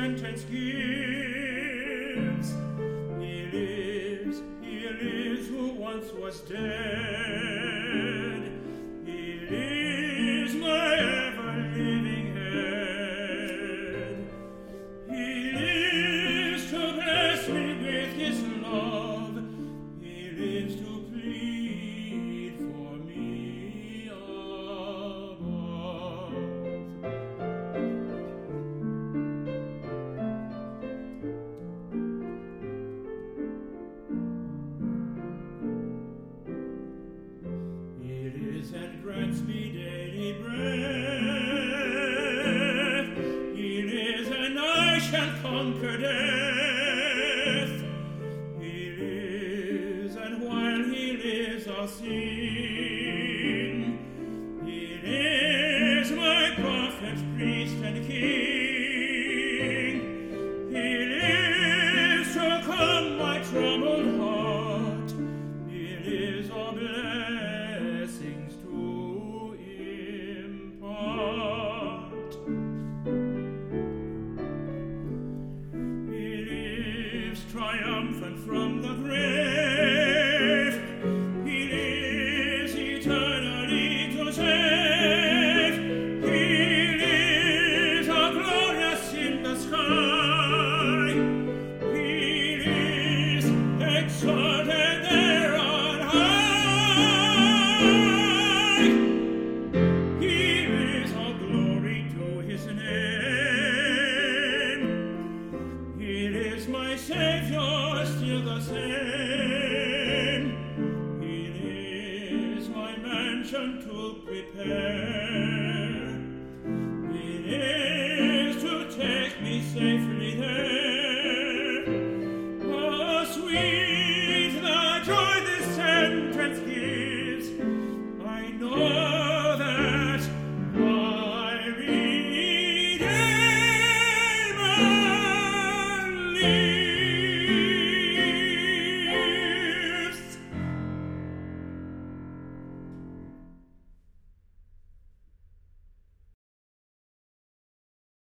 sentence gives. He lives who once was dead. He is my ever-living head. He lives to bless me with his love. He lives to plead for me above. He lives and grants me daily breath. He lives and I shall conquer death. He lives and while he lives I'll sing. He lives my prophet, priest, and king. He lives to calm my troubled heart. He lives all blessings to impart. He lives triumphant from the grave. He lives eternally to save. He lives all glorious in the sky. He lives exalted there on high. Here is all glory to his name. He is my Savior, still the same. He is my mansion to prepare.